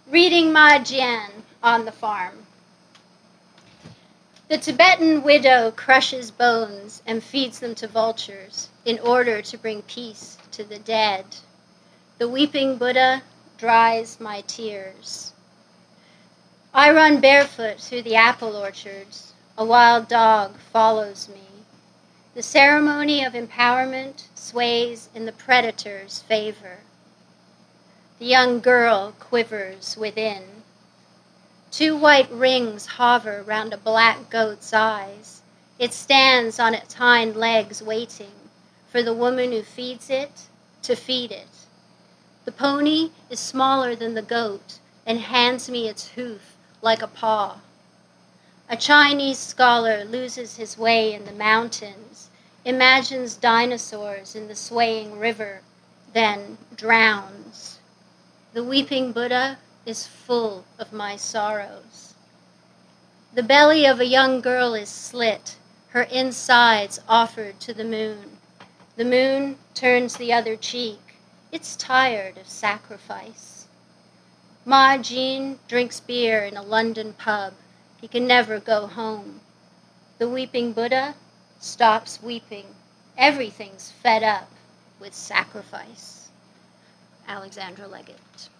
Reading Ma Jian on the farm. The Tibetan widow crushes bones and feeds them to vultures in order to bring peace to the dead. The weeping Buddha dries my tears. I run barefoot through the apple orchards. A wild dog follows me. The ceremony of empowerment sways in the predator's favor. The young girl quivers within. 2 white rings hover round a black goat's eyes. It stands on its hind legs waiting for the woman who feeds it to feed it. The pony is smaller than the goat and hands me its hoof like a paw. A Chinese scholar loses his way in the mountains, imagines dinosaurs in the swaying river, then drowns. The weeping Buddha is full of my sorrows. The belly of a young girl is slit, her insides offered to the moon. The moon turns the other cheek. It's tired of sacrifice. Ma Jian drinks beer in a London pub. He can never go home. The weeping Buddha stops weeping. Everything's fed up with sacrifice. Alexandra Leggett.